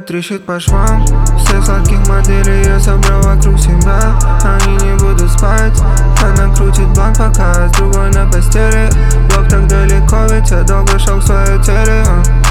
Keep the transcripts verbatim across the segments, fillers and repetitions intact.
трещит по швам. Всех сладких моделей я собрал вокруг себя. Они не будут спать. Она крутит бланк, пока с другой на постели. Блок так далеко, ведь я долго шел в свое теле.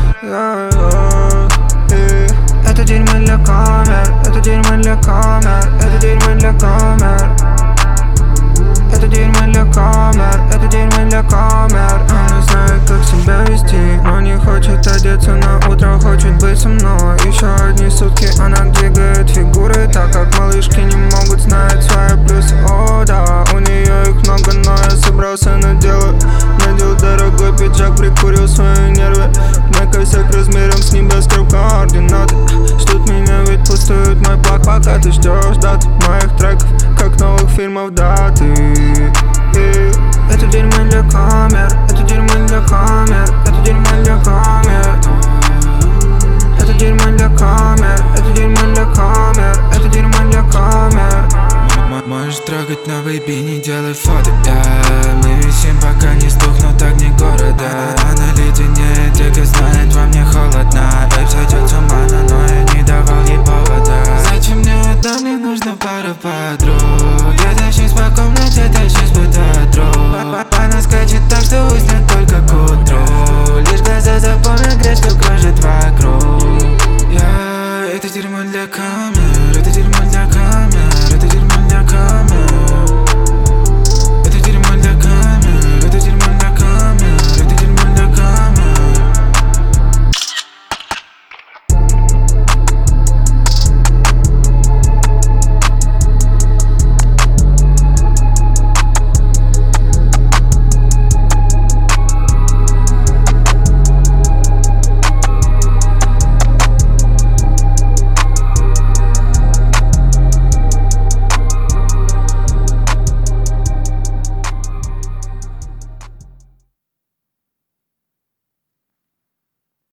Это дерьмо для камер, это дерьмо для камер, это дерьмо для камер. Это дерьмо для камер, это дерьмо для камер. Она знает, как себя вести, но не хочет одеться на утро, хочет быть со мной. Еще одни сутки она двигает фигуры, так как малышки не могут знать свои плюсы. О да, у нее их много, но я собрался на дело. Надел дорогой пиджак, прикурил свои нервы. Мой косяк размером с небоскреб, координаты ждут меня, ведь пустует мой плак, пока ты ждешь даты моих треков, как новых фильмов даты. Это дерьмо для камер, это дерьмо для камер, это дерьмо для камер. Это дерьмо для камер, это дерьмо для камер, это дерьмо для камер. Можешь трогать новый би, не делай фото, yeah. Мы висим, пока не стухнут огни города. Она леденеет, дико знает, во мне холодно. Бэйб сойдет с ума, но я не давал ей повода. Зачем мне это, мне нужно пара подруг. Я тащусь по комнате, тащусь по театру. Она скорее